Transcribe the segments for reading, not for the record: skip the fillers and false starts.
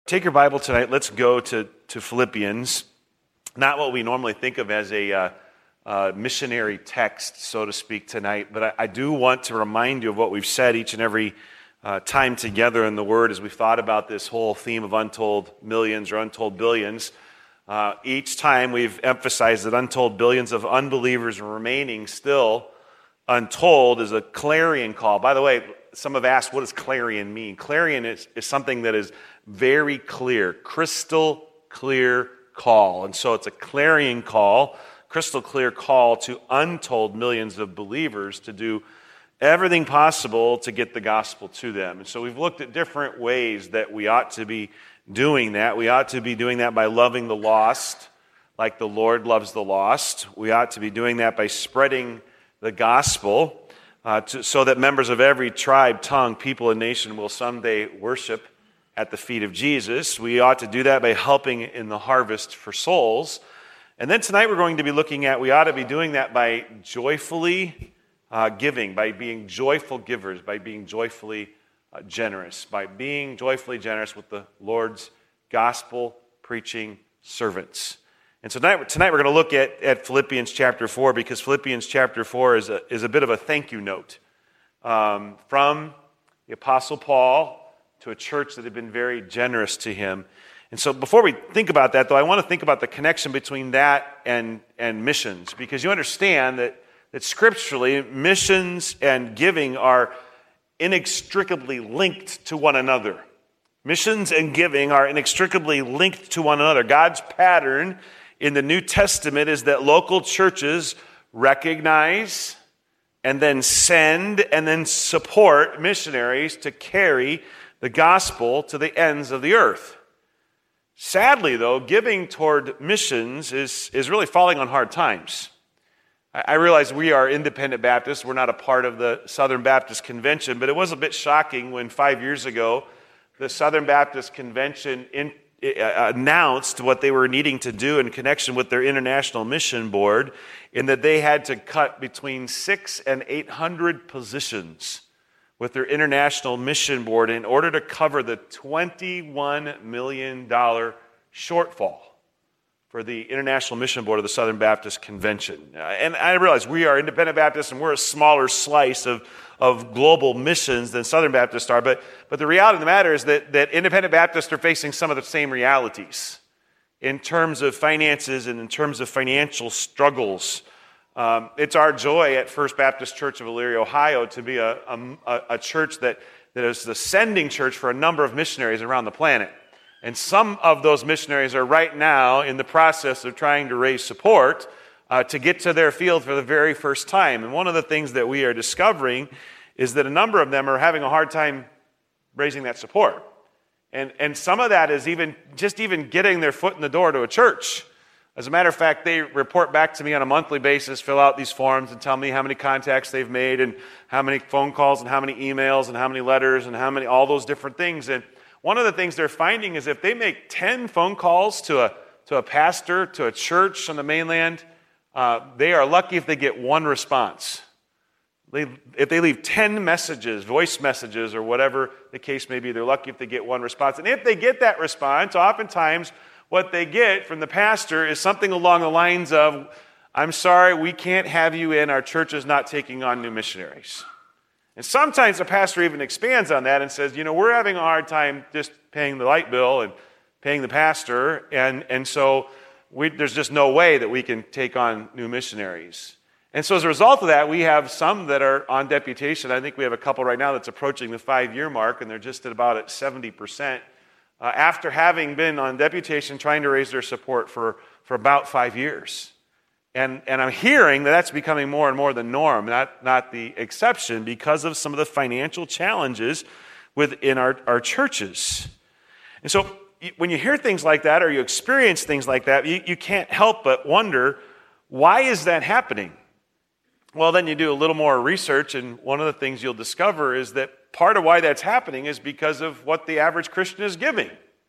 Take your Bible tonight. Let's go to Philippians. Not what we normally think of as a missionary text, so to speak, tonight, but I do want to remind you of what we've said each and every time together in the Word as we've thought about this whole theme of untold millions or untold billions. Each time we've emphasized that untold billions of unbelievers remaining still untold is a clarion call. By the way, some have asked, what does clarion mean? Clarion is something that is very clear, crystal clear call. And so it's a clarion call, crystal clear call to untold millions of believers to do everything possible to get the gospel to them. And so we've looked at different ways that we ought to be doing that. We ought to be doing that by loving the lost, like the Lord loves the lost. We ought to be doing that by spreading the gospel so that members of every tribe, tongue, people, and nation will someday worship at the feet of Jesus. We ought to do that by helping in the harvest for souls. And then tonight we're going to be looking at, we ought to be doing that by joyfully giving, by being joyful givers, by being joyfully generous, by being joyfully generous with the Lord's gospel preaching servants. And so tonight we're going to look at Philippians chapter 4, because Philippians chapter 4 is a bit of a thank you note from the Apostle Paul to a church that had been very generous to him. And so before we think about that, though, I want to think about the connection between that and missions, because you understand that scripturally, missions and giving are inextricably linked to one another. Missions and giving are inextricably linked to one another. God's pattern in the New Testament is that local churches recognize and then send and then support missionaries to carry the gospel to the ends of the earth. Sadly, though, giving toward missions is really falling on hard times. I realize we are independent Baptists. We're not a part of the Southern Baptist Convention, but it was a bit shocking when 5 years ago the Southern Baptist Convention announced what they were needing to do in connection with their International Mission Board, in that they had to cut between 600 and 800 positions with their International Mission Board in order to cover the $21 million shortfall for the International Mission Board of the Southern Baptist Convention. And I realize we are independent Baptists and we're a smaller slice of global missions than Southern Baptists are, but the reality of the matter is that independent Baptists are facing some of the same realities in terms of finances and in terms of financial struggles. It's our joy at First Baptist Church of Elyria, Ohio, to be a church that is the sending church for a number of missionaries around the planet. And some of those missionaries are right now in the process of trying to raise support to get to their field for the very first time. And one of the things that we are discovering is that a number of them are having a hard time raising that support. And some of that is even getting their foot in the door to a church. As a matter of fact, they report back to me on a monthly basis, fill out these forms and tell me how many contacts they've made and how many phone calls and how many emails and how many letters and all those different things. And one of the things they're finding is if they make 10 phone calls to a pastor, to a church on the mainland, they are lucky if they get one response. If they leave 10 messages, voice messages, or whatever the case may be, they're lucky if they get one response. And if they get that response, oftentimes what they get from the pastor is something along the lines of, "I'm sorry, we can't have you in. Our church is not taking on new missionaries." And sometimes the pastor even expands on that and says, we're having a hard time just paying the light bill and paying the pastor, and so there's just no way that we can take on new missionaries. And so as a result of that, we have some that are on deputation. I think we have a couple right now that's approaching the 5-year mark, and they're just at 70%, after having been on deputation trying to raise their support for about 5 years. And I'm hearing that's becoming more and more the norm, not the exception, because of some of the financial challenges within our churches. And so when you hear things like that or you experience things like that, you can't help but wonder, why is that happening? Well, then you do a little more research, and one of the things you'll discover is that part of why that's happening is because of what the average Christian is giving.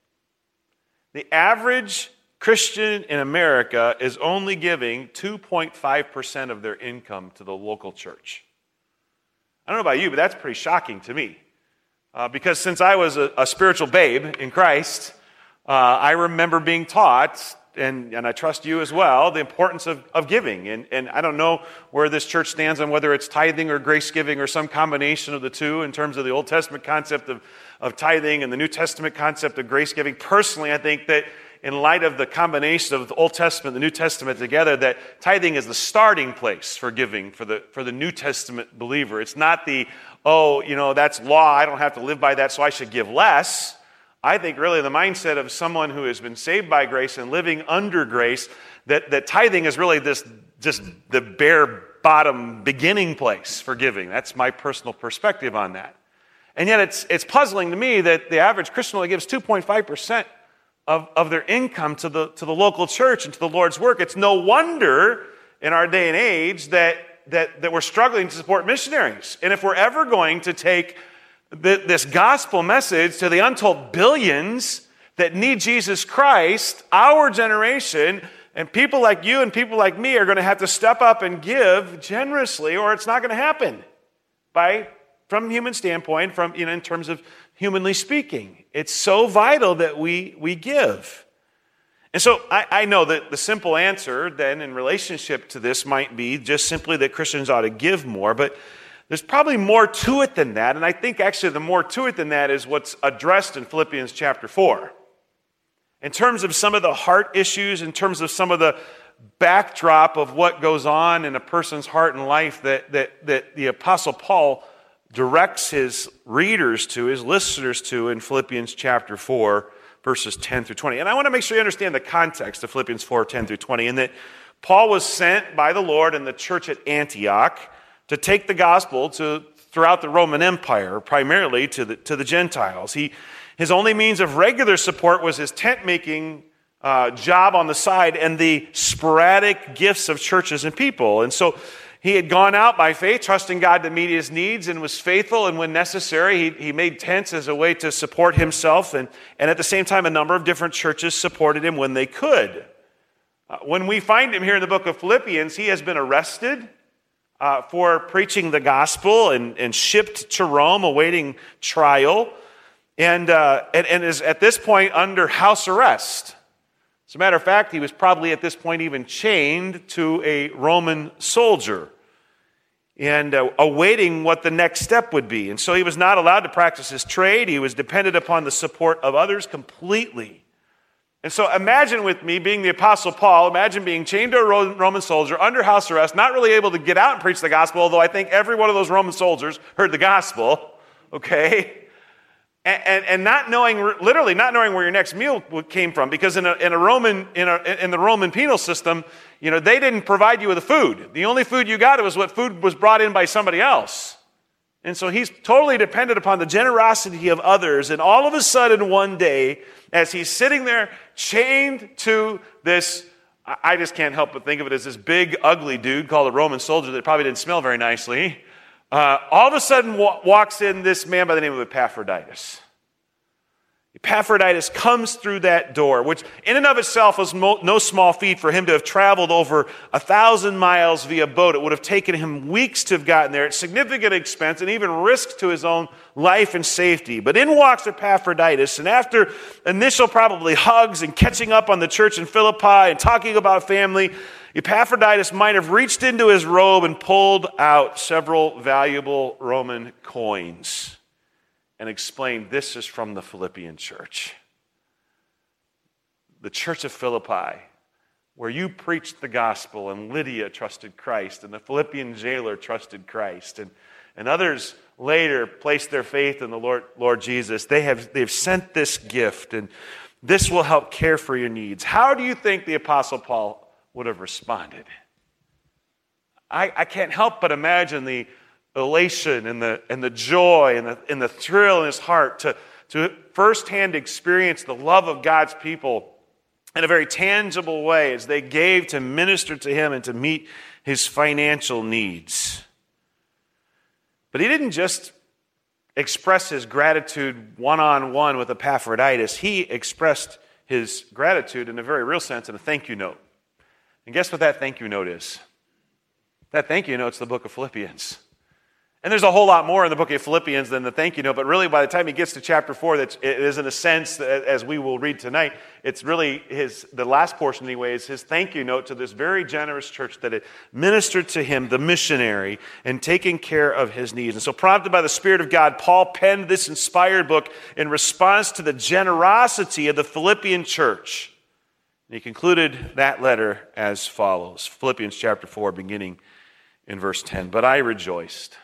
The average Christian in America is only giving 2.5% of their income to the local church. I don't know about you, but that's pretty shocking to me. Because since I was a spiritual babe in Christ, I remember being taught, and I trust you as well, the importance of giving. And I don't know where this church stands on whether it's tithing or grace giving or some combination of the two in terms of the Old Testament concept of tithing and the New Testament concept of grace giving. Personally, I think that in light of the combination of the Old Testament and the New Testament together, that tithing is the starting place for giving for the New Testament believer. It's not that's law, I don't have to live by that, so I should give less. I think really the mindset of someone who has been saved by grace and living under grace, that tithing is really just the bare bottom beginning place for giving. That's my personal perspective on that. And yet it's puzzling to me that the average Christian only gives 2.5% of their income to the local church and to the Lord's work. It's no wonder in our day and age that we're struggling to support missionaries. And if we're ever going to take this gospel message to the untold billions that need Jesus Christ, our generation and people like you and people like me are going to have to step up and give generously, or it's not going to happen. From a human standpoint, in terms of humanly speaking, it's so vital that we give. And so I know that the simple answer then in relationship to this might be just simply that Christians ought to give more, but there's probably more to it than that, and I think actually the more to it than that is what's addressed in Philippians chapter 4. In terms of some of the heart issues, in terms of some of the backdrop of what goes on in a person's heart and life that the Apostle Paul directs his readers to, his listeners to in Philippians chapter 4, verses 10 through 20. And I want to make sure you understand the context of Philippians 4, 10 through 20, and that Paul was sent by the Lord in the church at Antioch to take the gospel throughout the Roman Empire, primarily to the Gentiles. His only means of regular support was his tent-making job on the side and the sporadic gifts of churches and people. And so he had gone out by faith, trusting God to meet his needs, and was faithful, and when necessary, he made tents as a way to support himself, and at the same time, a number of different churches supported him when they could. When we find him here in the book of Philippians, he has been arrested for preaching the gospel and shipped to Rome, awaiting trial, and is at this point under house arrest. As a matter of fact, he was probably at this point even chained to a Roman soldier and awaiting what the next step would be. And so he was not allowed to practice his trade. He was dependent upon the support of others completely. And so imagine with me being the Apostle Paul, imagine being chained to a Roman soldier under house arrest, not really able to get out and preach the gospel, although I think every one of those Roman soldiers heard the gospel, okay? And not knowing, literally not knowing where your next meal came from, because in the Roman penal system, they didn't provide you with the food. The only food you got was what food was brought in by somebody else. And so he's totally dependent upon the generosity of others. And all of a sudden, one day, as he's sitting there chained to this, I just can't help but think of it as this big, ugly dude called a Roman soldier that probably didn't smell very nicely. All of a sudden walks in this man by the name of Epaphroditus. Epaphroditus comes through that door, which in and of itself was no small feat for him to have traveled over 1,000 miles via boat. It would have taken him weeks to have gotten there at significant expense and even risk to his own life and safety. But in walks Epaphroditus, and after initial probably hugs and catching up on the church in Philippi and talking about family, Epaphroditus might have reached into his robe and pulled out several valuable Roman coins and explained, this is from the Philippian church. The church of Philippi, where you preached the gospel, and Lydia trusted Christ, and the Philippian jailer trusted Christ, and others later placed their faith in the Lord Jesus. They've sent this gift, and this will help care for your needs. How do you think the Apostle Paul would have responded? I can't help but imagine the elation and the joy and the thrill in his heart to firsthand experience the love of God's people in a very tangible way as they gave to minister to him and to meet his financial needs. But he didn't just express his gratitude one-on-one with Epaphroditus. He expressed his gratitude in a very real sense in a thank you note. And guess what that thank you note is? That thank you note's the book of Philippians. And there's a whole lot more in the book of Philippians than the thank you note, but really by the time he gets to chapter 4, it is in a sense, as we will read tonight, it's really the last portion anyway, is his thank you note to this very generous church that had ministered to him, the missionary, and taking care of his needs. And so prompted by the Spirit of God, Paul penned this inspired book in response to the generosity of the Philippian church. And he concluded that letter as follows. Philippians chapter 4, beginning in verse 10. But I rejoiced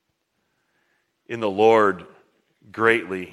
in the Lord greatly,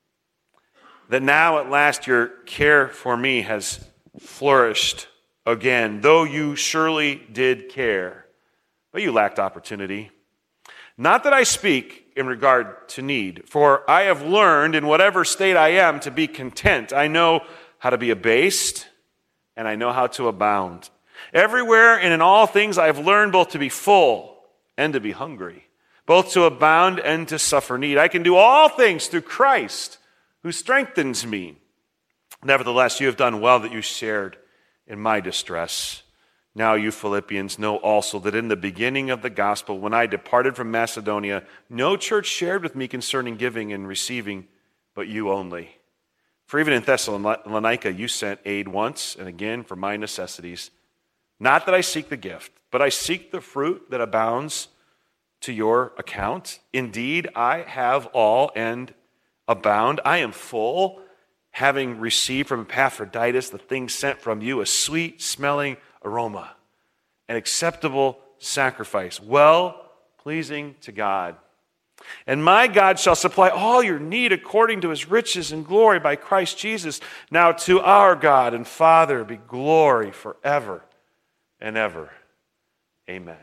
that now at last your care for me has flourished again, though you surely did care, but you lacked opportunity. Not that I speak in regard to need, for I have learned in whatever state I am to be content. I know how to be abased, and I know how to abound. Everywhere and in all things I have learned both to be full and to be hungry, both to abound and to suffer need. I can do all things through Christ who strengthens me. Nevertheless, you have done well that you shared in my distress. Now you Philippians know also that in the beginning of the gospel, when I departed from Macedonia, no church shared with me concerning giving and receiving, but you only. For even in Thessalonica you sent aid once and again for my necessities. Not that I seek the gift, but I seek the fruit that abounds to your account. Indeed, I have all and abound. I am full, having received from Epaphroditus the things sent from you, a sweet-smelling aroma, an acceptable sacrifice, well-pleasing to God. And my God shall supply all your need according to his riches and glory by Christ Jesus. Now to our God and Father be glory forever and ever. Amen.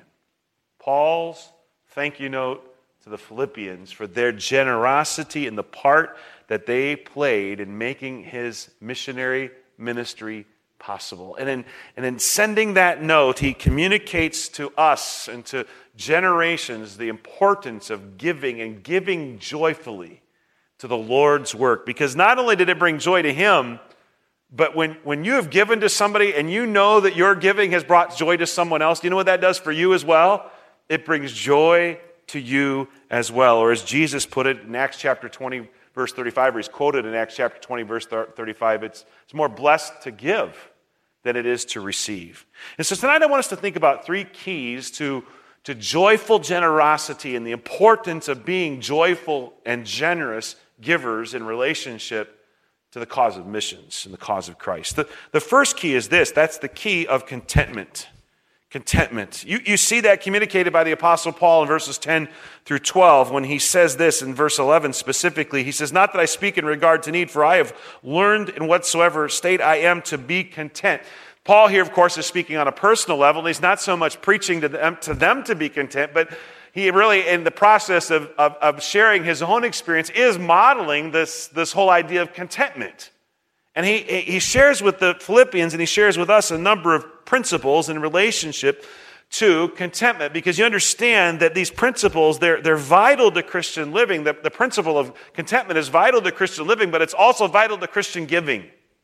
Paul's thank you note to the Philippians for their generosity and the part that they played in making his missionary ministry possible. And in sending that note, he communicates to us and to generations the importance of giving and giving joyfully to the Lord's work. Because not only did it bring joy to him, but when you have given to somebody and you know that your giving has brought joy to someone else, do you know what that does for you as well? It brings joy to you as well. Or as Jesus put it in Acts chapter 20, verse 35, or he's quoted in Acts chapter 20, verse 35, it's more blessed to give than it is to receive. And so tonight I want us to think about three keys to joyful generosity and the importance of being joyful and generous givers in relationship to the cause of missions and the cause of Christ. The first key is this. That's the key of contentment. Contentment. You see that communicated by the Apostle Paul in verses 10 through 12 when he says this in verse 11 specifically. He says, not that I speak in regard to need, for I have learned in whatsoever state I am to be content. Paul here, of course, is speaking on a personal level, and he's not so much preaching to them to be content, but he really, in the process of sharing his own experience, is modeling this whole idea of contentment. And he shares with the Philippians and he shares with us a number of principles in relationship to contentment, because you understand that these principles, they're vital to Christian living. The principle of contentment is vital to Christian living, but it's also vital to Christian giving.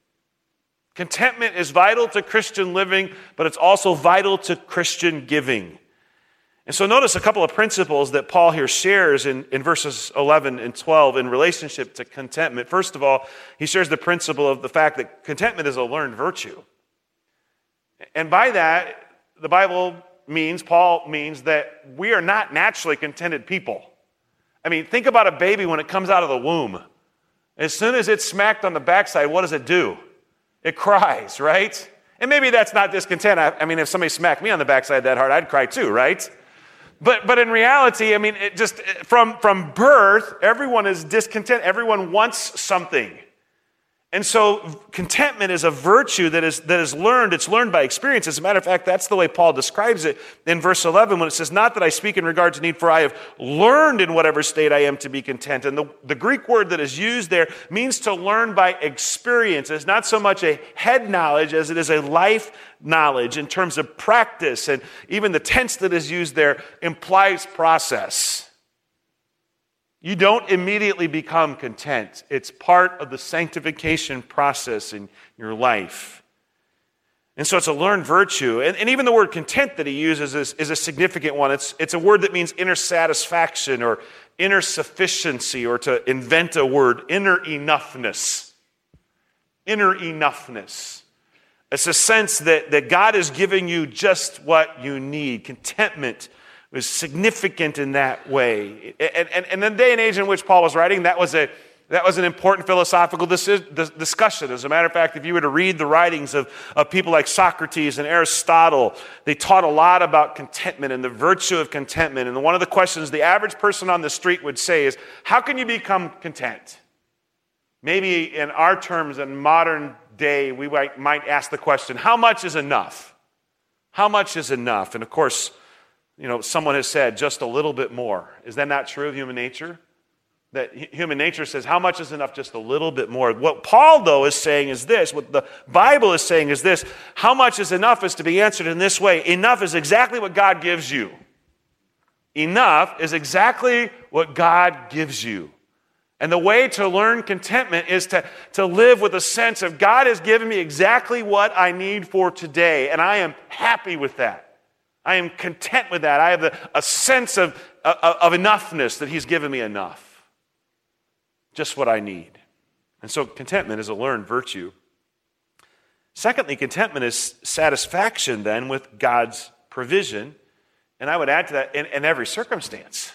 Contentment is vital to Christian living, but it's also vital to Christian giving. And so notice a couple of principles that Paul here shares in verses 11 and 12 in relationship to contentment. First of all, he shares the principle of the fact that contentment is a learned virtue. And by that, Paul means that we are not naturally contented people. I mean, think about a baby when it comes out of the womb. As soon as it's smacked on the backside, what does it do? It cries, right? And maybe that's not discontent. I mean, if somebody smacked me on the backside that hard, I'd cry too, right? But in reality, I mean, it just from birth, everyone is discontent. Everyone wants something. And so contentment is a virtue that is learned. It's learned by experience. As a matter of fact, that's the way Paul describes it in verse 11 when it says, not that I speak in regard to need, for I have learned in whatever state I am to be content. And the Greek word that is used there means to learn by experience. It's not so much a head knowledge as it is a life knowledge in terms of practice. And even the tense that is used there implies process. You don't immediately become content. It's part of the sanctification process in your life. And so it's a learned virtue. And even the word content that he uses is a significant one. It's a word that means inner satisfaction or inner sufficiency, or to invent a word, inner enoughness. Inner enoughness. It's a sense that God is giving you just what you need. Contentment was significant in that way. And in the day and age in which Paul was writing, that was an important philosophical discussion. As a matter of fact, if you were to read the writings of people like Socrates and Aristotle, they taught a lot about contentment and the virtue of contentment. And one of the questions the average person on the street would say is, how can you become content? Maybe in our terms, in modern day, we might ask the question, how much is enough? How much is enough? And of course, someone has said just a little bit more. Is that not true of human nature? That human nature says, how much is enough? Just a little bit more. What Paul, though, is saying is this. What the Bible is saying is this. How much is enough is to be answered in this way. Enough is exactly what God gives you. Enough is exactly what God gives you. And the way to learn contentment is to live with a sense of God has given me exactly what I need for today, and I am happy with that. I am content with that. I have a sense of enoughness, that he's given me enough. Just what I need. And so contentment is a learned virtue. Secondly, contentment is satisfaction then with God's provision. And I would add to that, in every circumstance.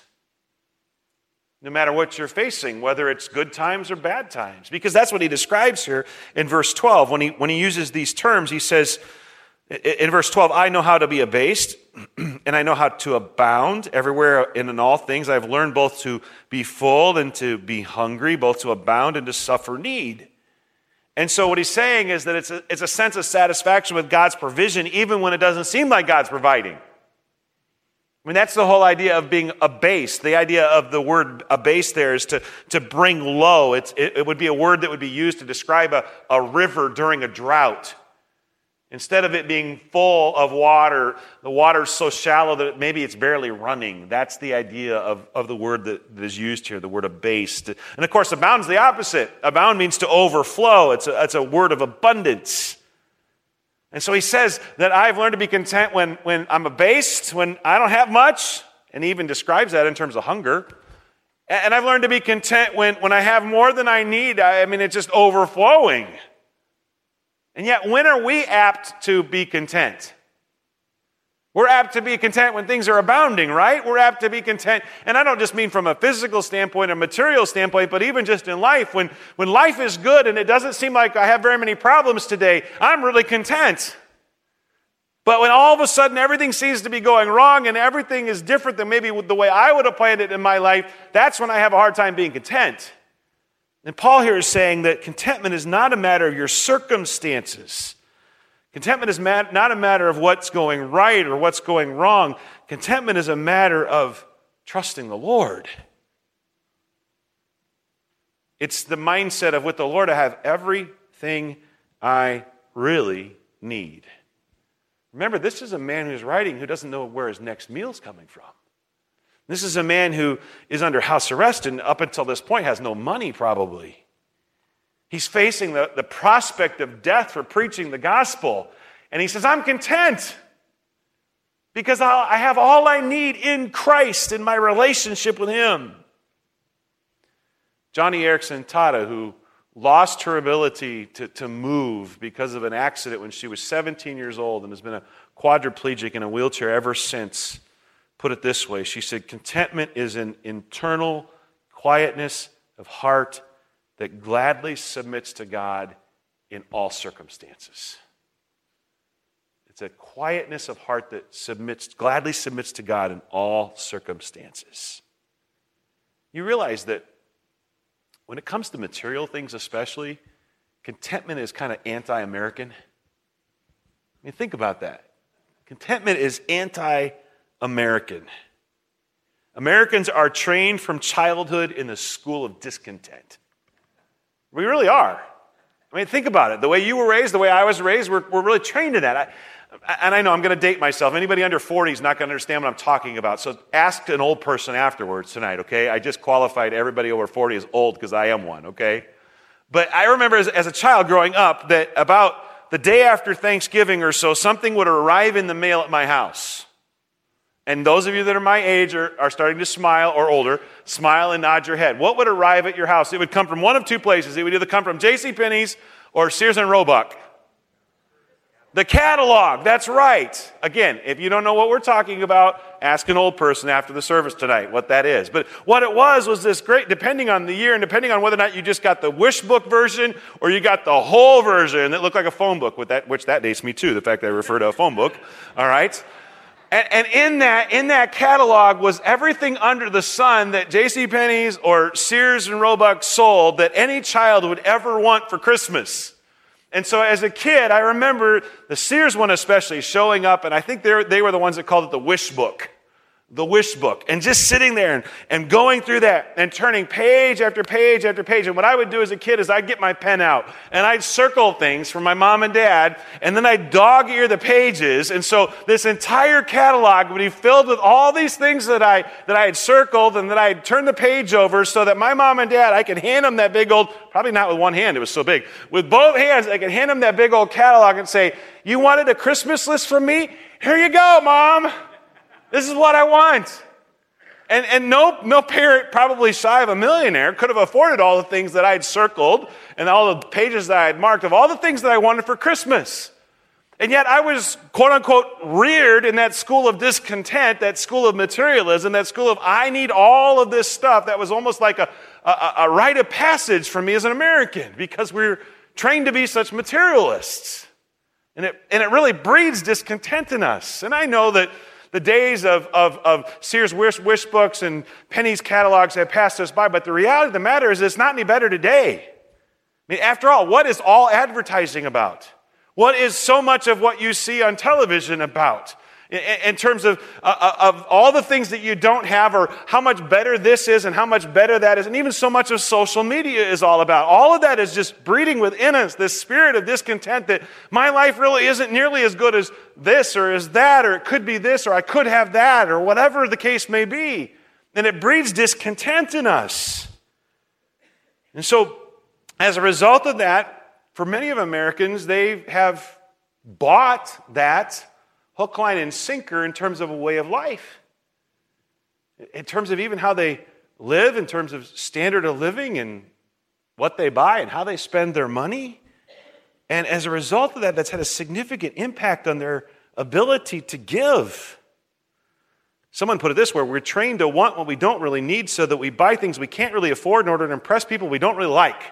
No matter what you're facing, whether it's good times or bad times. Because that's what he describes here in verse 12. When he uses these terms, he says, in verse 12, I know how to be abased, and I know how to abound everywhere and in all things. I've learned both to be full and to be hungry, both to abound and to suffer need. And so what he's saying is that it's a sense of satisfaction with God's provision, even when it doesn't seem like God's providing. I mean, that's the whole idea of being abased. The idea of the word abased there is to bring low. It would be a word that would be used to describe a river during a drought. Instead of it being full of water, the water's so shallow that maybe it's barely running. That's the idea of the word that is used here, the word abased. And of course, abound is the opposite. Abound means to overflow. It's a word of abundance. And so he says that I've learned to be content when I'm abased, when I don't have much, and he even describes that in terms of hunger. And I've learned to be content when I have more than I need. I mean, it's just overflowing. And yet, when are we apt to be content? We're apt to be content when things are abounding, right? We're apt to be content, and I don't just mean from a physical standpoint, a material standpoint, but even just in life. When life is good and it doesn't seem like I have very many problems today, I'm really content. But when all of a sudden everything seems to be going wrong and everything is different than maybe the way I would have planned it in my life, that's when I have a hard time being content. And Paul here is saying that contentment is not a matter of your circumstances. Contentment is not a matter of what's going right or what's going wrong. Contentment is a matter of trusting the Lord. It's the mindset of with the Lord I have everything I really need. Remember, this is a man who's writing who doesn't know where his next meal's coming from. This is a man who is under house arrest and up until this point has no money probably. He's facing the prospect of death for preaching the gospel. And he says, I'm content because I have all I need in Christ, in my relationship with him. Johnny Erickson Tada, who lost her ability to move because of an accident when she was 17 years old and has been a quadriplegic in a wheelchair ever since, put it this way. She said, contentment is an internal quietness of heart that gladly submits to God in all circumstances. It's a quietness of heart that gladly submits to God in all circumstances. You realize that when it comes to material things especially, contentment is kind of anti-American. I mean, think about that. Contentment is anti-American. Americans are trained from childhood in the school of discontent. We really are. I mean, think about it. The way you were raised, the way I was raised, we're really trained in that. And I know I'm going to date myself. Anybody under 40 is not going to understand what I'm talking about. So ask an old person afterwards tonight, okay? I just qualified everybody over 40 as old because I am one, okay? But I remember as a child growing up that about the day after Thanksgiving or so, something would arrive in the mail at my house. And those of you that are my age are starting to smile, or older, smile and nod your head. What would arrive at your house? It would come from one of two places. It would either come from JCPenney's or Sears and Roebuck. The catalog, that's right. Again, if you don't know what we're talking about, ask an old person after the service tonight what that is. But what it was this great, depending on the year and depending on whether or not you just got the wish book version or you got the whole version that looked like a phone book, which that dates me too, the fact that I refer to a phone book, all right? And in that catalog was everything under the sun that JCPenney's or Sears and Roebuck sold that any child would ever want for Christmas. And so as a kid, I remember the Sears one especially showing up, and I think they were the ones that called it the wish book. The wish book. And just sitting there and going through that and turning page after page after page. And what I would do as a kid is I'd get my pen out and I'd circle things for my mom and dad, and then I'd dog-ear the pages. And so this entire catalog would be filled with all these things that I had circled and that I had turned the page over so that my mom and dad, I could hand them that big old, probably not with one hand, it was so big. With both hands, I could hand them that big old catalog and say, "You wanted a Christmas list from me? Here you go, Mom. This is what I want." And no parent, probably shy of a millionaire, could have afforded all the things that I had circled and all the pages that I had marked of all the things that I wanted for Christmas. And yet I was, quote unquote, reared in that school of discontent, that school of materialism, that school of I need all of this stuff. That was almost like a rite of passage for me as an American because we're trained to be such materialists. And it really breeds discontent in us. And I know that the days of Sears wish books and Penny's catalogs have passed us by, but the reality of the matter is it's not any better today. I mean, after all, what is all advertising about? What is so much of what you see on television about? In terms of all the things that you don't have, or how much better this is and how much better that is, and even so much of social media is all about. All of that is just breeding within us this spirit of discontent that my life really isn't nearly as good as this or as that, or it could be this, or I could have that, or whatever the case may be. And it breeds discontent in us. And so, as a result of that, for many of Americans, they have bought that hook, line, and sinker in terms of a way of life. In terms of even how they live, in terms of standard of living and what they buy and how they spend their money. And as a result of that, that's had a significant impact on their ability to give. Someone put it this way: we're trained to want what we don't really need so that we buy things we can't really afford in order to impress people we don't really like.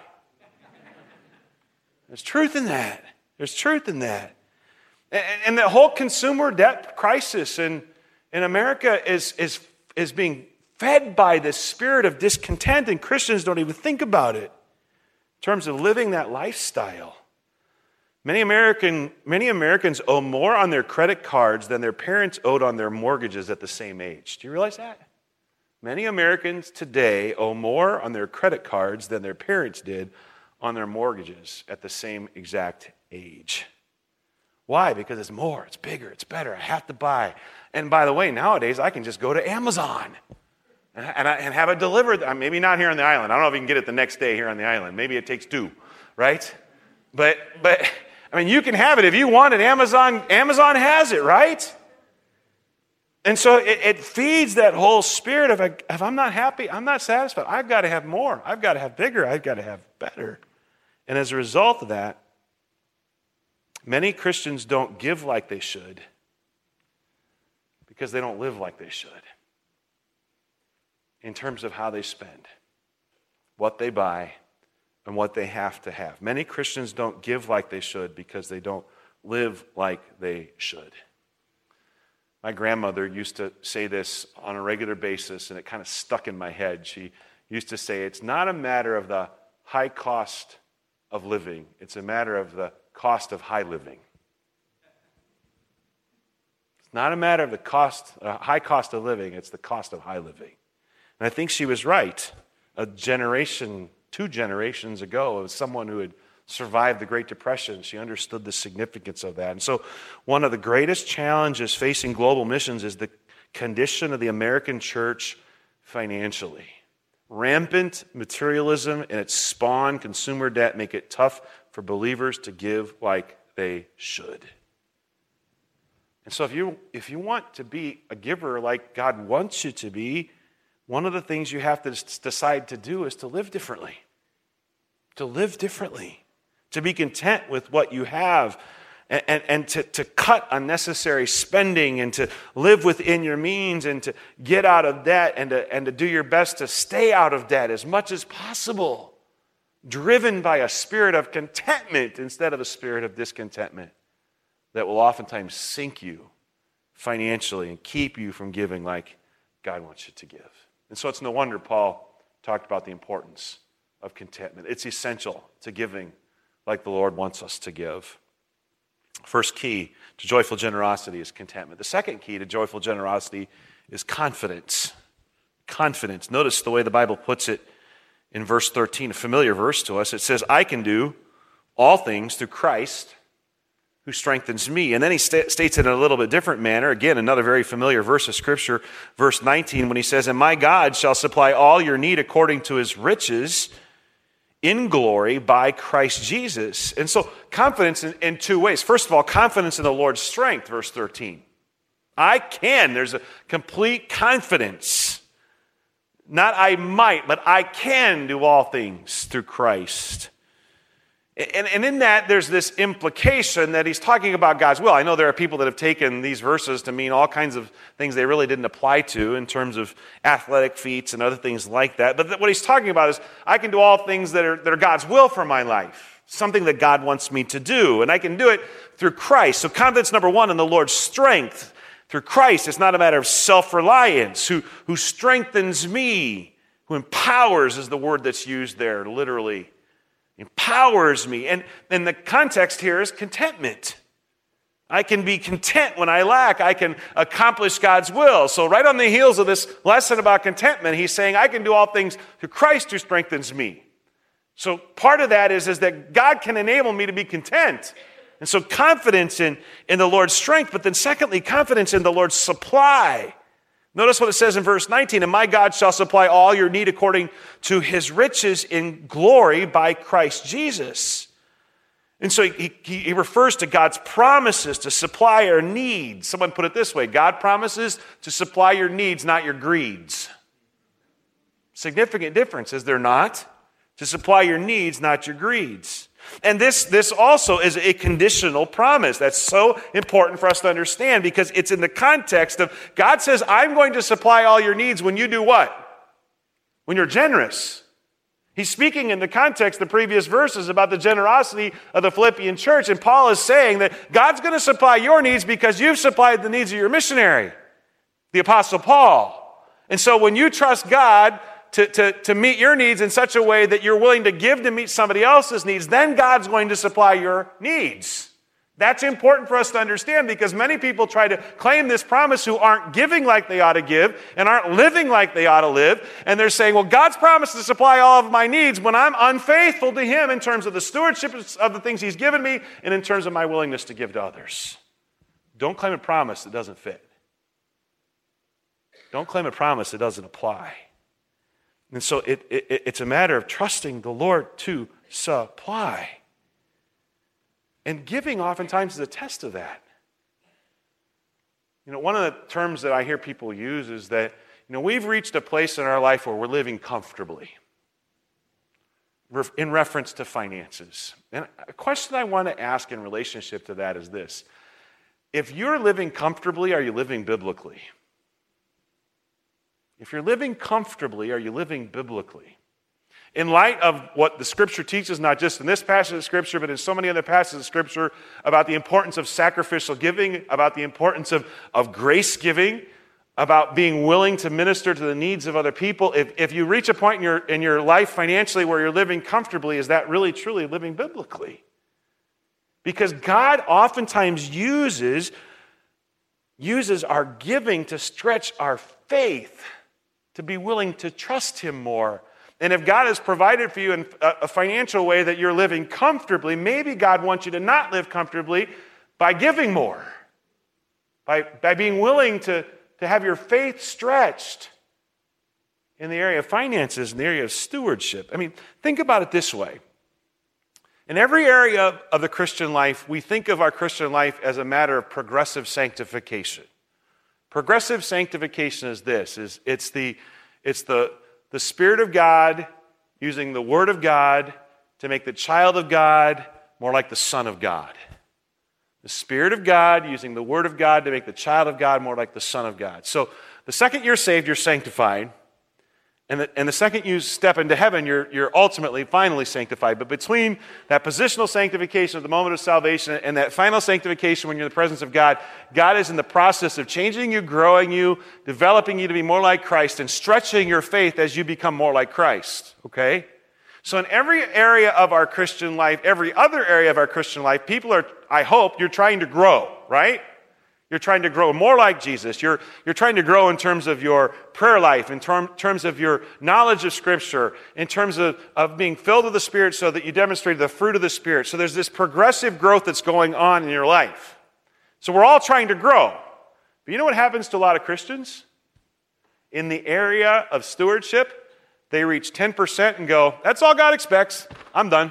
There's truth in that. There's truth in that. And the whole consumer debt crisis in America is being fed by this spirit of discontent, and Christians don't even think about it in terms of living that lifestyle. Many Americans owe more on their credit cards than their parents owed on their mortgages at the same age. Do you realize that? Many Americans today owe more on their credit cards than their parents did on their mortgages at the same exact age. Why? Because it's more, it's bigger, it's better. I have to buy. And by the way, nowadays I can just go to Amazon and have it delivered. Maybe not here on the island. I don't know if you can get it the next day here on the island. Maybe it takes 2, right? But I mean, you can have it if you want it. Amazon has it, right? And so it feeds that whole spirit of if I'm not happy, I'm not satisfied. I've got to have more. I've got to have bigger. I've got to have better. And as a result of that, many Christians don't give like they should because they don't live like they should in terms of how they spend, what they buy, and what they have to have. Many Christians don't give like they should because they don't live like they should. My grandmother used to say this on a regular basis, and it kind of stuck in my head. She used to say, it's not a matter of the high cost of living, it's a matter of the cost of high living. It's not a matter of the high cost of living, it's the cost of high living. And I think she was right. 2 generations ago, as someone who had survived the Great Depression, she understood the significance of that. And so one of the greatest challenges facing global missions is the condition of the American church financially. Rampant materialism and its spawn, consumer debt, make it tough for believers to give like they should. And so if you want to be a giver like God wants you to be, one of the things you have to decide to do is to live differently. To live differently. To be content with what you have. And to cut unnecessary spending and to live within your means and to get out of debt and to do your best to stay out of debt as much as possible. Driven by a spirit of contentment instead of a spirit of discontentment that will oftentimes sink you financially and keep you from giving like God wants you to give. And so it's no wonder Paul talked about the importance of contentment. It's essential to giving like the Lord wants us to give. First key to joyful generosity is contentment. The second key to joyful generosity is confidence. Confidence. Notice the way the Bible puts it in verse 13, a familiar verse to us. It says, I can do all things through Christ who strengthens me. And then he states it in a little bit different manner. Again, another very familiar verse of Scripture, verse 19, when he says, and my God shall supply all your need according to his riches in glory by Christ Jesus. And so confidence in two ways. First of all, confidence in the Lord's strength, verse 13. I can. There's a complete confidence. Not I might, but I can do all things through Christ. And in that, there's this implication that he's talking about God's will. I know there are people that have taken these verses to mean all kinds of things they really didn't apply to in terms of athletic feats and other things like that. But what he's talking about is, I can do all things that are God's will for my life, something that God wants me to do, and I can do it through Christ. So confidence, number one, in the Lord's strength. Through Christ, it's not a matter of self-reliance, who strengthens me, who empowers is the word that's used there, literally. Empowers me. And the context here is contentment. I can be content when I lack. I can accomplish God's will. So right on the heels of this lesson about contentment, he's saying, I can do all things through Christ who strengthens me. So part of that is that God can enable me to be content. And so confidence in the Lord's strength, but then secondly, confidence in the Lord's supply. Notice what it says in verse 19, and my God shall supply all your need according to his riches in glory by Christ Jesus. And so he refers to God's promises to supply our needs. Someone put it this way, God promises to supply your needs, not your greeds. Significant difference, is there not? To supply your needs, not your greeds. And this also is a conditional promise. That's so important for us to understand because it's in the context of God says, I'm going to supply all your needs when you do what? When you're generous. He's speaking in the context of the previous verses about the generosity of the Philippian church. And Paul is saying that God's going to supply your needs because you've supplied the needs of your missionary, the Apostle Paul. And so when you trust God to meet your needs in such a way that you're willing to give to meet somebody else's needs, then God's going to supply your needs. That's important for us to understand because many people try to claim this promise who aren't giving like they ought to give and aren't living like they ought to live. And they're saying, well, God's promised to supply all of my needs when I'm unfaithful to him in terms of the stewardship of the things he's given me and in terms of my willingness to give to others. Don't claim a promise that doesn't fit. Don't claim a promise that doesn't apply. And so it's a matter of trusting the Lord to supply. And giving oftentimes is a test of that. You know, one of the terms that I hear people use is that, you know, we've reached a place in our life where we're living comfortably in reference to finances. And a question I want to ask in relationship to that is this. If you're living comfortably, are you living biblically? If you're living comfortably, are you living biblically? In light of what the Scripture teaches, not just in this passage of Scripture, but in so many other passages of Scripture, about the importance of sacrificial giving, about the importance of grace giving, about being willing to minister to the needs of other people, if you reach a point in your life financially where you're living comfortably, is that really truly living biblically? Because God oftentimes uses our giving to stretch our faith, to be willing to trust him more. And if God has provided for you in a financial way that you're living comfortably, maybe God wants you to not live comfortably by giving more, by being willing to have your faith stretched in the area of finances, in the area of stewardship. I mean, think about it this way. In every area of the Christian life, we think of our Christian life as a matter of progressive sanctification. Progressive sanctification is this, it's the Spirit of God using the Word of God to make the child of God more like the Son of God. The Spirit of God using the Word of God to make the child of God more like the Son of God. So the second you're saved, you're sanctified. And the second you step into heaven, you're ultimately, finally sanctified. But between that positional sanctification at the moment of salvation and that final sanctification when you're in the presence of God, God is in the process of changing you, growing you, developing you to be more like Christ, and stretching your faith as you become more like Christ. Okay? So in every area of our Christian life, every other area of our Christian life, people are, I hope, you're trying to grow, right? You're trying to grow more like Jesus. You're trying to grow in terms of your prayer life, in terms of your knowledge of Scripture, in terms of being filled with the Spirit so that you demonstrate the fruit of the Spirit. So there's this progressive growth that's going on in your life. So we're all trying to grow. But you know what happens to a lot of Christians? In the area of stewardship, they reach 10% and go, that's all God expects. I'm done.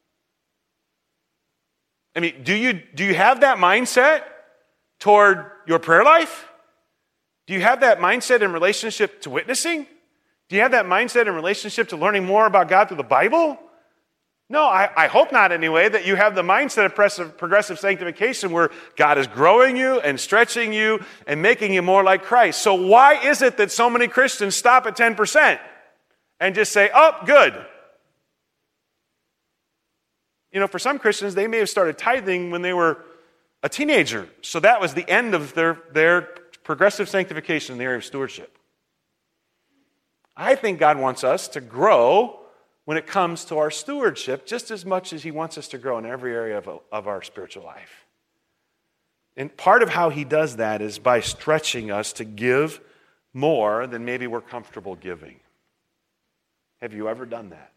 I mean, do you have that mindset toward your prayer life? Do you have that mindset in relationship to witnessing? Do you have that mindset in relationship to learning more about God through the Bible? No, I hope not anyway, that you have the mindset of progressive sanctification where God is growing you and stretching you and making you more like Christ. So why is it that so many Christians stop at 10% and just say, oh, good? You know, for some Christians, they may have started tithing when they were a teenager. So that was the end of their progressive sanctification in the area of stewardship. I think God wants us to grow when it comes to our stewardship just as much as He wants us to grow in every area of our spiritual life. And part of how He does that is by stretching us to give more than maybe we're comfortable giving. Have you ever done that?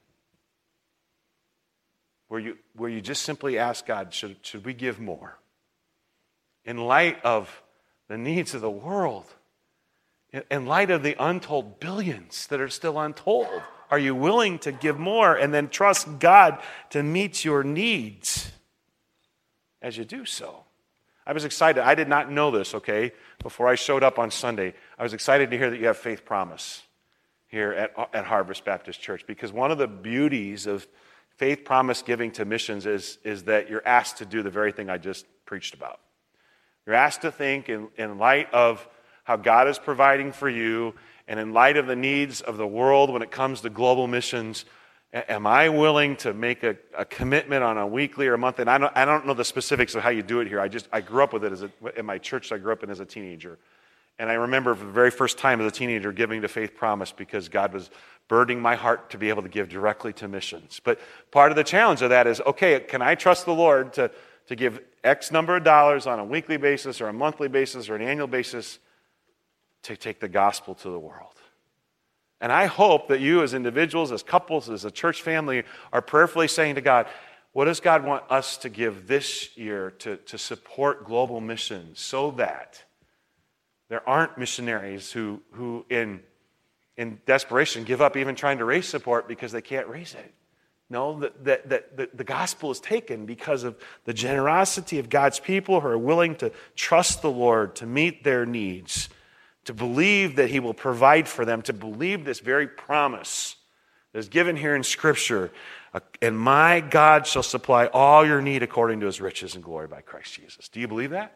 Where you just simply ask God, should we give more? In light of the needs of the world, in light of the untold billions that are still untold, are you willing to give more and then trust God to meet your needs as you do so? I was excited. I did not know this, okay, before I showed up on Sunday. I was excited to hear that you have Faith Promise here at Harvest Baptist Church, because one of the beauties of Faith Promise giving to missions is that you're asked to do the very thing I just preached about. You're asked to think in light of how God is providing for you and in light of the needs of the world when it comes to global missions, am I willing to make a commitment on a weekly or a monthly? And I don't know the specifics of how you do it here. I grew up with it in my church I grew up in as a teenager. And I remember for the very first time as a teenager giving to Faith Promise because God was burdening my heart to be able to give directly to missions. But part of the challenge of that is, okay, can I trust the Lord to give X number of dollars on a weekly basis or a monthly basis or an annual basis to take the gospel to the world? And I hope that you as individuals, as couples, as a church family are prayerfully saying to God, what does God want us to give this year to support global missions so that there aren't missionaries who in desperation give up even trying to raise support because they can't raise it? No, the gospel is taken because of the generosity of God's people who are willing to trust the Lord to meet their needs, to believe that He will provide for them, to believe this very promise that is given here in Scripture. And my God shall supply all your need according to His riches and glory by Christ Jesus. Do you believe that?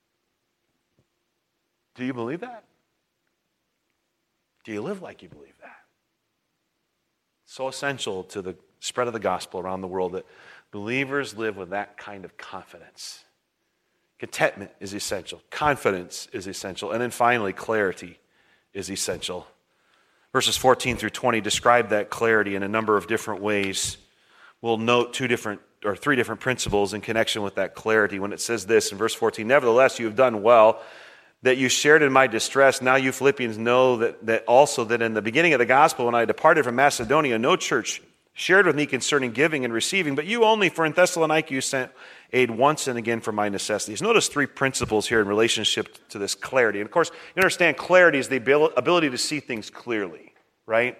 Do you believe that? Do you live like you believe that? So essential to the spread of the gospel around the world that believers live with that kind of confidence. Contentment is essential. Confidence is essential. And then finally, clarity is essential. Verses 14 through 20 describe that clarity in a number of different ways. We'll note three different principles in connection with that clarity when it says this in verse 14, nevertheless, you have done well that you shared in my distress. Now you Philippians know that also that in the beginning of the gospel, when I departed from Macedonia, no church shared with me concerning giving and receiving, but you only, for in Thessalonica you sent aid once and again for my necessities. Notice three principles here in relationship to this clarity. And of course, you understand clarity is the ability to see things clearly, right?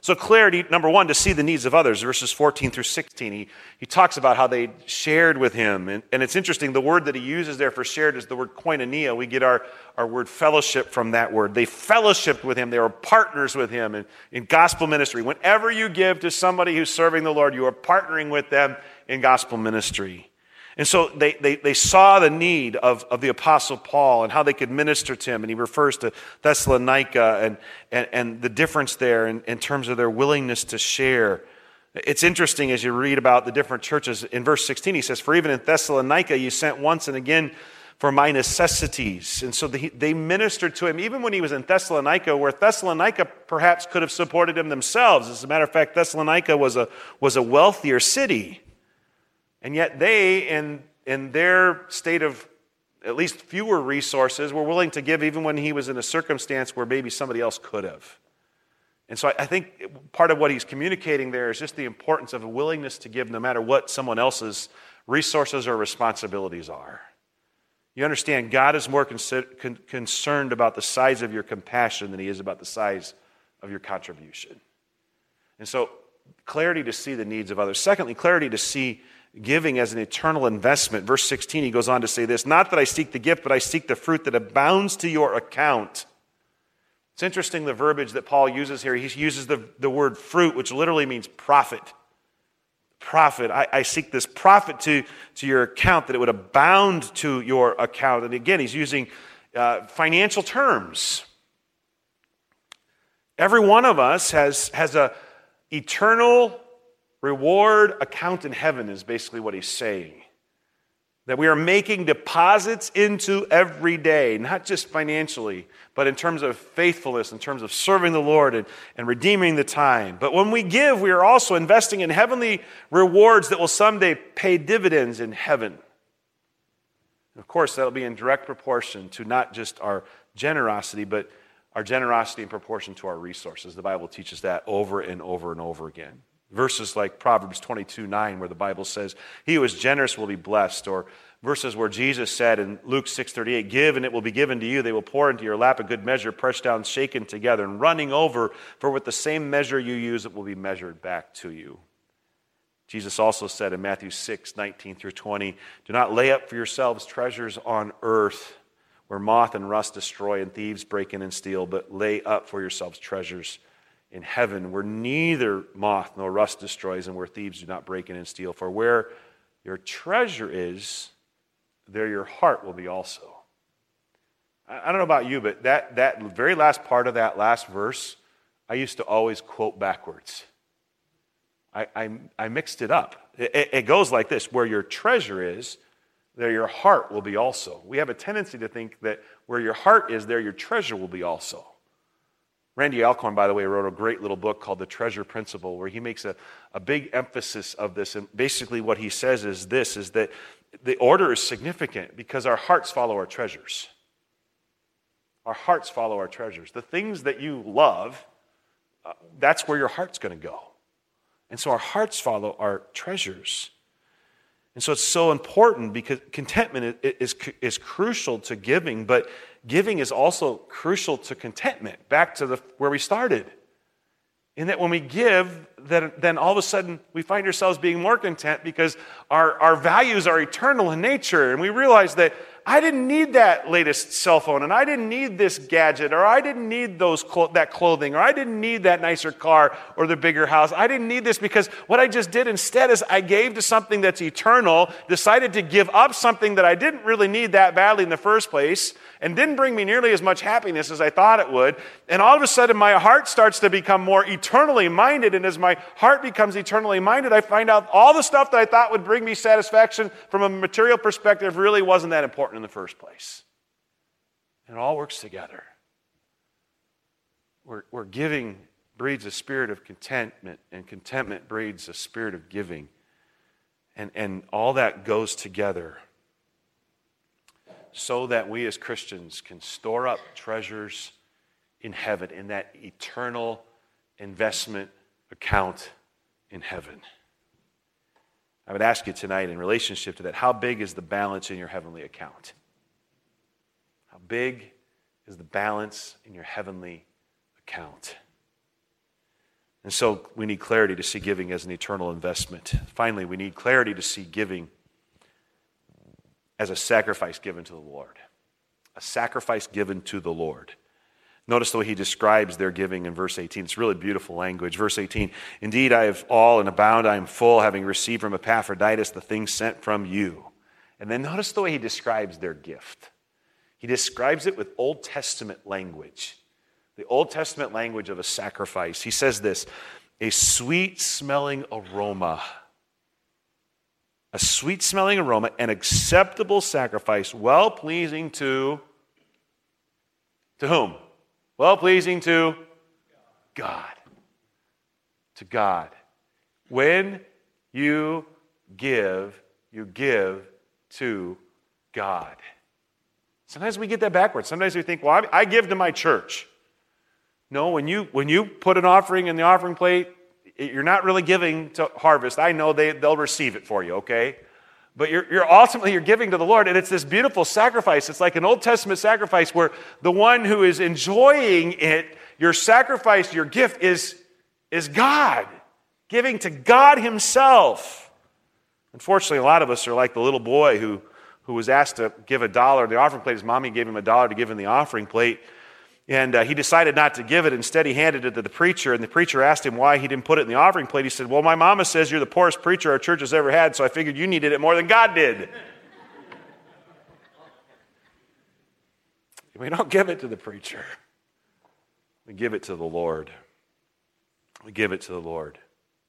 So clarity, number one, to see the needs of others, verses 14 through 16. He talks about how they shared with him. And it's interesting, the word that he uses there for shared is the word koinonia. We get our word fellowship from that word. They fellowshiped with him. They were partners with him in gospel ministry. Whenever you give to somebody who's serving the Lord, you are partnering with them in gospel ministry. And so they saw the need of the Apostle Paul and how they could minister to him. And he refers to Thessalonica and the difference there in terms of their willingness to share. It's interesting as you read about the different churches. In verse 16, he says, "For even in Thessalonica you sent once and again for my necessities." And so they ministered to him even when he was in Thessalonica, where Thessalonica perhaps could have supported him themselves. As a matter of fact, Thessalonica was a wealthier city. And yet they, in their state of at least fewer resources, were willing to give even when he was in a circumstance where maybe somebody else could have. And so I think part of what he's communicating there is just the importance of a willingness to give no matter what someone else's resources or responsibilities are. You understand, God is more concerned about the size of your compassion than he is about the size of your contribution. And so clarity to see the needs of others. Secondly, clarity to see giving as an eternal investment. Verse 16, he goes on to say this, "Not that I seek the gift, but I seek the fruit that abounds to your account." It's interesting the verbiage that Paul uses here. He uses the word fruit, which literally means profit. Profit. I seek this profit to your account, that it would abound to your account. And again, he's using financial terms. Every one of us has a eternal reward account in heaven, is basically what he's saying. That we are making deposits into every day, not just financially, but in terms of faithfulness, in terms of serving the Lord and redeeming the time. But when we give, we are also investing in heavenly rewards that will someday pay dividends in heaven. And of course, that'll be in direct proportion to not just our generosity, but our generosity in proportion to our resources. The Bible teaches that over and over and over again. Verses like Proverbs 22:9, where the Bible says, "He who is generous will be blessed," or verses where Jesus said in Luke 6:38, "Give and it will be given to you. They will pour into your lap a good measure, pressed down, shaken together, and running over. For with the same measure you use, it will be measured back to you." Jesus also said in Matthew 6:19 through 20, "Do not lay up for yourselves treasures on earth, where moth and rust destroy and thieves break in and steal, but lay up for yourselves treasures in heaven, where neither moth nor rust destroys and where thieves do not break in and steal. For where your treasure is, there your heart will be also." I don't know about you, but that very last part of that last verse, I used to always quote backwards. I mixed it up. It goes like this: where your treasure is, there your heart will be also. We have a tendency to think that where your heart is, there your treasure will be also. Randy Alcorn, by the way, wrote a great little book called The Treasure Principle, where he makes a big emphasis of this. And basically what he says is this, is that the order is significant because our hearts follow our treasures. Our hearts follow our treasures. The things that you love, that's where your heart's going to go. And so our hearts follow our treasures. And so it's so important because contentment is crucial to giving, but giving is also crucial to contentment, back to where we started. In that when we give, then all of a sudden we find ourselves being more content because our values are eternal in nature, and we realize that I didn't need that latest cell phone, and I didn't need this gadget, or I didn't need that clothing, or I didn't need that nicer car or the bigger house. I didn't need this because what I just did instead is I gave to something that's eternal, decided to give up something that I didn't really need that badly in the first place, and didn't bring me nearly as much happiness as I thought it would. And all of a sudden my heart starts to become more eternally minded, and as my heart becomes eternally minded, I find out all the stuff that I thought would bring me satisfaction from a material perspective really wasn't that important in the first place. And it all works together. Where giving breeds a spirit of contentment, and contentment breeds a spirit of giving. And all that goes together so that we as Christians can store up treasures in heaven, in that eternal investment account in heaven. I would ask you tonight, in relationship to that, how big is the balance in your heavenly account? How big is the balance in your heavenly account? And so we need clarity to see giving as an eternal investment. Finally, we need clarity to see giving as a sacrifice given to the Lord. A sacrifice given to the Lord. Notice the way he describes their giving in verse 18. It's really beautiful language. Verse 18, indeed I have all and abound, I am full, having received from Epaphroditus the things sent from you. And then notice the way he describes their gift. He describes it with Old Testament language. The Old Testament language of a sacrifice. He says this, a sweet-smelling aroma. A sweet-smelling aroma, an acceptable sacrifice, well-pleasing to whom? Well-pleasing to God. To God. When you give to God. Sometimes we get that backwards. Sometimes we think, well, I give to my church. No, when you put an offering in the offering plate, you're not really giving to Harvest. I know they'll receive it for you, okay? But you're ultimately giving to the Lord, and it's this beautiful sacrifice. It's like an Old Testament sacrifice where the one who is enjoying it, your sacrifice, your gift is God, giving to God himself. Unfortunately, a lot of us are like the little boy who was asked to give $1 in the offering plate. His mommy gave him $1 to give in the offering plate. And he decided not to give it. Instead, he handed it to the preacher, and the preacher asked him why he didn't put it in the offering plate. He said, well, my mama says you're the poorest preacher our church has ever had, so I figured you needed it more than God did. We don't give it to the preacher. We give it to the Lord. We give it to the Lord.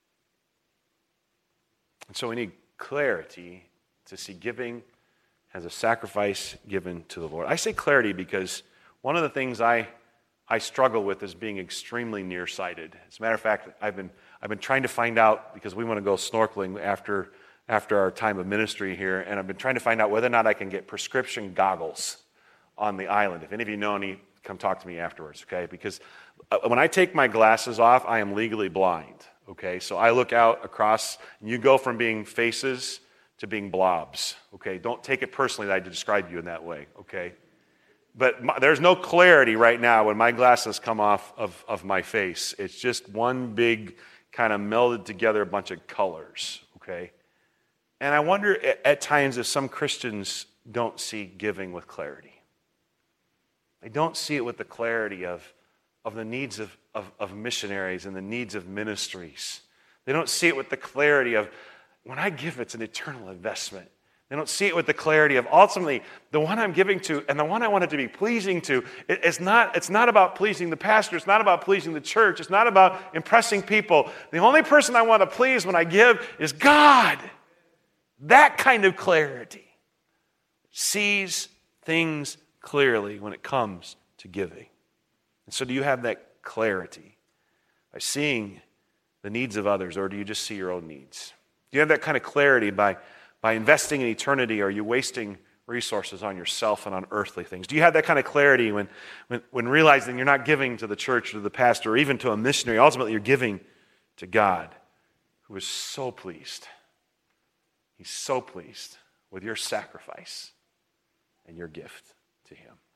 And so we need clarity to see giving as a sacrifice given to the Lord. I say clarity because one of the things I struggle with is being extremely nearsighted. As a matter of fact, I've been trying to find out, because we want to go snorkeling after our time of ministry here, and I've been trying to find out whether or not I can get prescription goggles on the island. If any of you know any, come talk to me afterwards, okay? Because when I take my glasses off, I am legally blind, okay? So I look out across, and you go from being faces to being blobs, okay? Don't take it personally that I describe you in that way, okay? But there's no clarity right now when my glasses come off of my face. It's just one big kind of melded together bunch of colors, okay? And I wonder at times if some Christians don't see giving with clarity. They don't see it with the clarity of the needs of missionaries and the needs of ministries. They don't see it with the clarity of, when I give, it's an eternal investment. They don't see it with the clarity of ultimately the one I'm giving to and the one I want it to be pleasing to. It's not about pleasing the pastor. It's not about pleasing the church. It's not about impressing people. The only person I want to please when I give is God. That kind of clarity sees things clearly when it comes to giving. And so do you have that clarity by seeing the needs of others, or do you just see your own needs? Do you have that kind of clarity by investing in eternity, or are you wasting resources on yourself and on earthly things? Do you have that kind of clarity when realizing you're not giving to the church or to the pastor or even to a missionary? Ultimately, you're giving to God, who is so pleased. He's so pleased with your sacrifice and your gift to him.